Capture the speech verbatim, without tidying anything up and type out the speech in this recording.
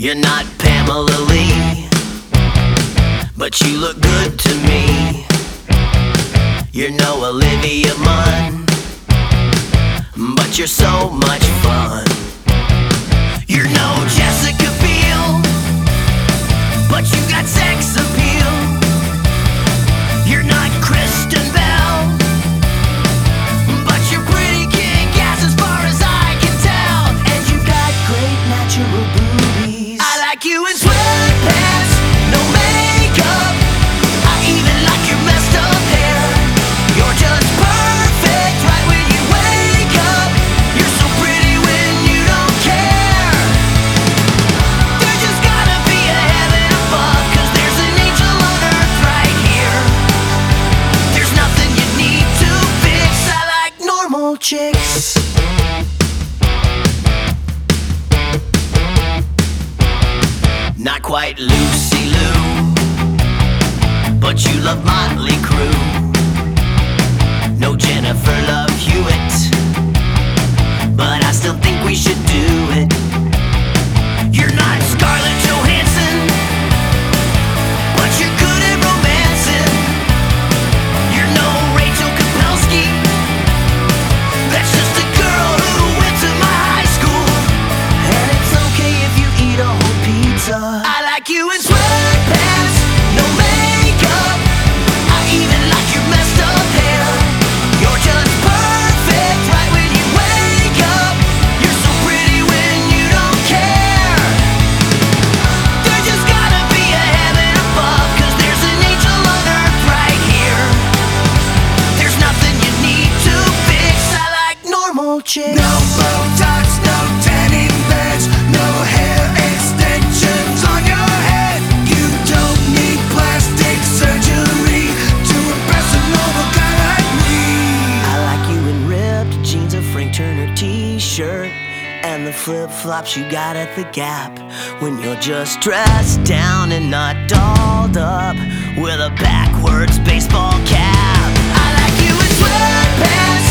You're not Pamela Lee, but you look good to me. You're no Olivia Munn, but you're so much fun. You're no Jessica Biel, but you got sex appeal. You're not Kristen Bell, but you're pretty kick-ass as far as I can tell. And you got great natural boobies. I like you in sweatpants, no makeup. I even like your messed up hair. You're just perfect right when you wake up. You're so pretty when you don't care. There just gotta be a heaven above, 'cause there's an angel on earth right here. There's nothing you need to fix. I like normal chicks. Not quite Lucy Liu, but you love Motley Crue. No Jennifer Love Hewitt, but I still think we should do it. You're not Scarlett Johansson, but you're good at romancing. You're no Rachel Kapelski, that's just a girl who went to my high school. And it's okay if you eat a whole pizza. I like you in sweatpants, no makeup. I even like your messed up hair. You're just perfect right when you wake up. You're so pretty when you don't care. There just gotta be a heaven above, 'cause there's an angel on earth right here. There's nothing you need to fix. I like normal chicks. No Botox, no tanning beds, no hair extensions on your head. You don't need plastic surgery to impress a normal guy like me. I like you in ripped jeans, a Frank Turner t-shirt, and the flip-flops you got at the Gap. When you're just dressed down and not dolled up with a backwards baseball cap. I like you in sweatpants,